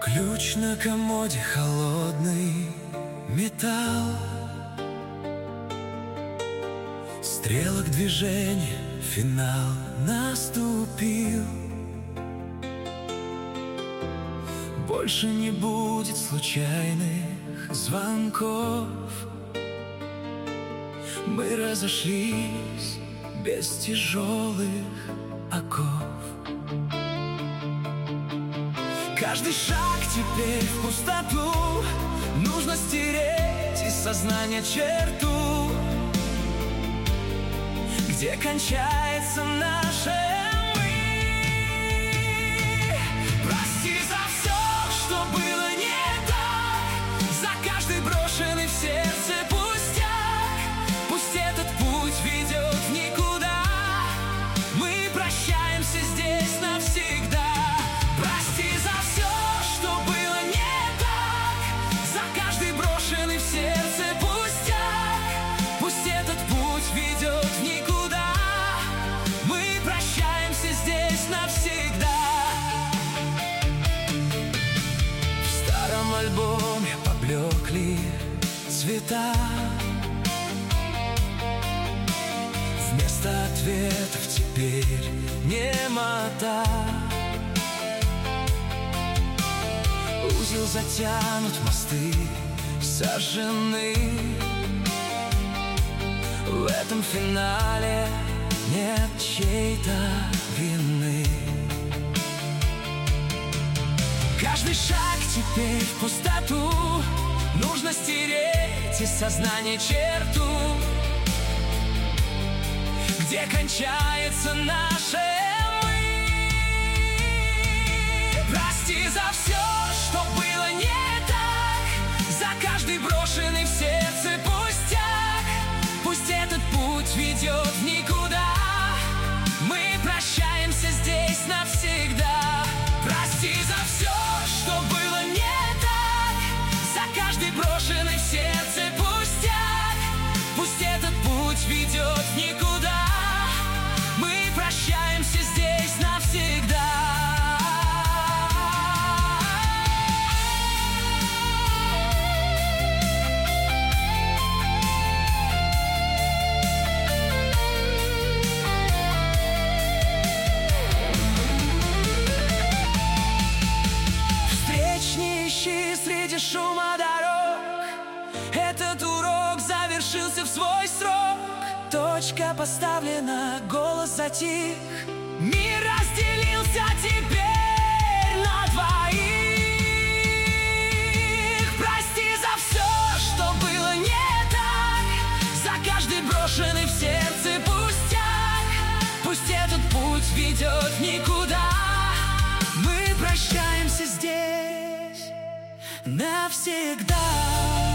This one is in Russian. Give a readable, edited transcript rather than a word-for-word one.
Ключ на комоде, холодный металл, стрелок движения, финал наступил. Больше не будет случайных звонков. Мы разошлись без тяжелых оков. Каждый шаг теперь в пустоту. Нужно стереть из сознания черту, где кончается наше «мы». Прости за все, что было не так, за каждый брошенный в сердце пустяк. Пусть этот путь ведет в никуда. Мы прощаемся здесь навсегда. Прости за все, что было не так, за каждый брошенный в сердце пустяк. Пусть этот путь ведет в никуда. Мы прощаемся здесь навсегда. В старом альбоме поблекли цвета. Вместо ответов теперь немота. Узел затянут, мосты сожжены. В этом финале нет чьей-то вины. Каждый шаг теперь в пустоту. Нужно стереть из сознания черту, где кончается наше «мы». Прости за все, что было не так, за каждый брошенный в сердце пустяк. Пусть этот путь ведет в никуда. Мы прощаемся здесь навсегда. Прости за все, что было не так, за каждый брошенный в сердце пустяк. Пусть этот путь ведет в никуда. Мы прощаемся здесь навсегда. Среди шума дорог этот урок завершился в свой срок. Точка поставлена, голос затих. Мир разделился теперь на двоих. Прости за все, что было не так, за каждый брошенный в сердце пустяк. Пусть этот путь ведет в никуда. Мы прощаемся здесь навсегда.